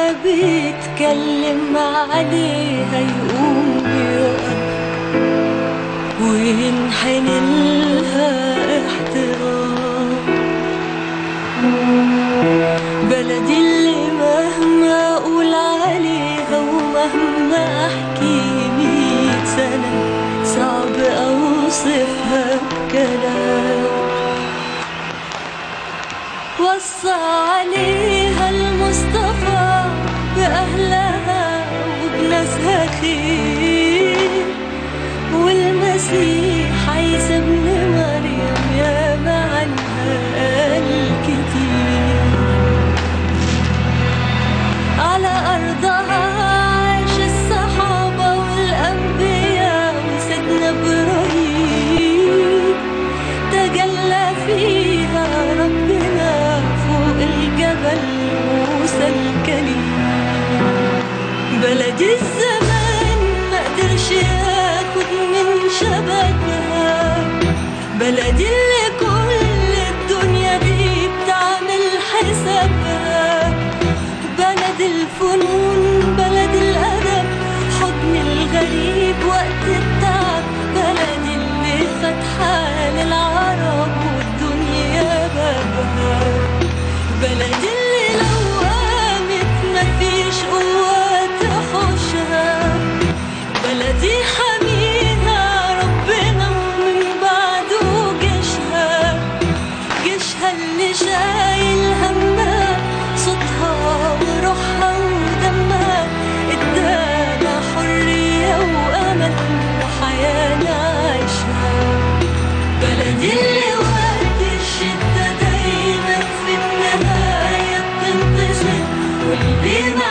بيتكلم عليها يقوم يقف وينحني لها احترام. بلدي اللي مهما اقول عليها ومهما احكي 100 سنة صعب اوصفها بكلام. وصى عليها المصطفى بأهلها وبناسها خير، والمسيح عيسى ابن مريم ياما عنها قال كتير. على أرضها عاش الصحابة والأنبياء وسيدنا إبراهيم، تجلى فيها ربنا فوق الجبل موسى الكليم. بلدي الزمان مقدرش ياخد من شبابها، بلدي اللي كل الدنيا دي بتعمل حسابها. بلد الفنون بلد الأدب حضن الغريب وقت التعب، بلد اللي فتحة للعرب والدنيا بابها. بلد اللي لو قامت مفيش قوة تحوشها، بلدي حميها ربنا ومن بعده جيشها. جيشها اللي شايل همها صوتها وروحها ودمها، ادانا حرية وأمل وحياة نعيشها. بلدي اللي وقت الشدة دايما في النهاية بتنتصر، واللي